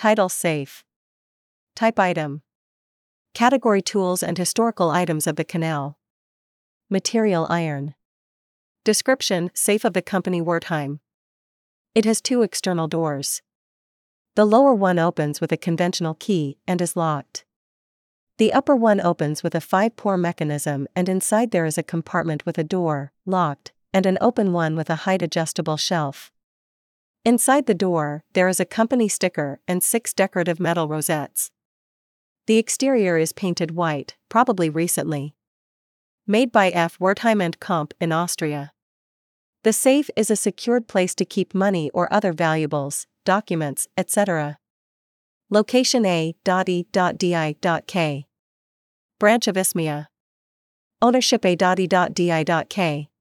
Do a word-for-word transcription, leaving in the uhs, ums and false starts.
Title safe. Type item. Category tools and historical items of the canal. Material iron. Description safe of the company Wertheim. It has two external doors. The lower one opens with a conventional key and is locked. The upper one opens with a five-pore mechanism, and inside there is a compartment with a door, locked, and an open one with a height-adjustable shelf. Inside the door, there is a company sticker and six decorative metal rosettes. The exterior is painted white, probably recently. Made by F. Wertheim and Comp in Austria. The safe is a secured place to keep money or other valuables, documents, et cetera. Location A E D I K. Branch of Ismia. Ownership A E D I K.